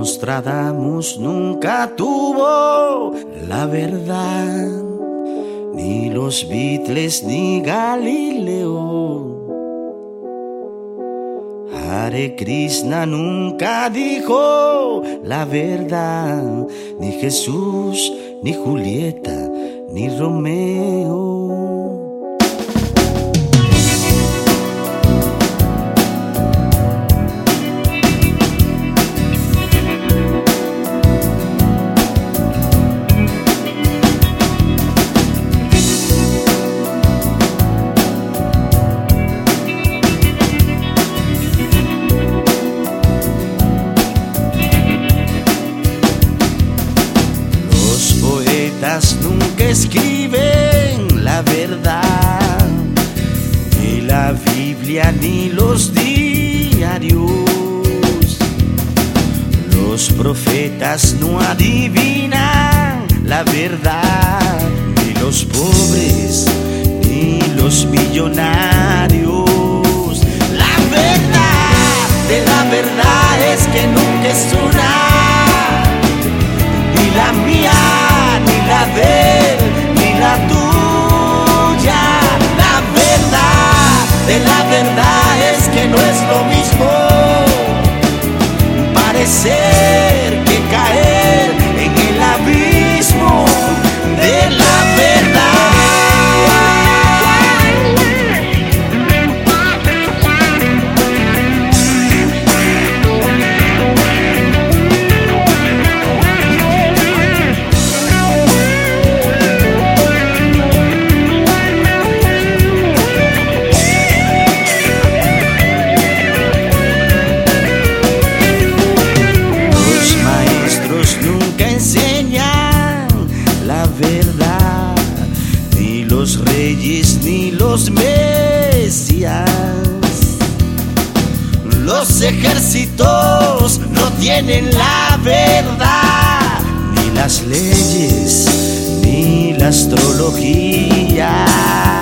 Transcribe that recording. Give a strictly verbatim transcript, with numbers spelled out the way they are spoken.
Nostradamus nunca tuvo la verdad, ni los Beatles ni Galileo. Hare Krishna nunca dijo la verdad, ni Jesús, ni Julieta, ni Romeo. Nunca escriben la verdad, ni la Biblia ni los diarios. Los profetas no adivinan la verdad, ni los pobres ni los millonarios. La verdad de la verdad es que nunca es una, ni la mía, ni la de él, ni la tuya. La verdad de la verdad es que no es lo mismo parecer que caer en el abismo de la verdad. Ni los reyes ni los mesías. Los ejércitos no tienen la verdad, ni las leyes ni la astrología.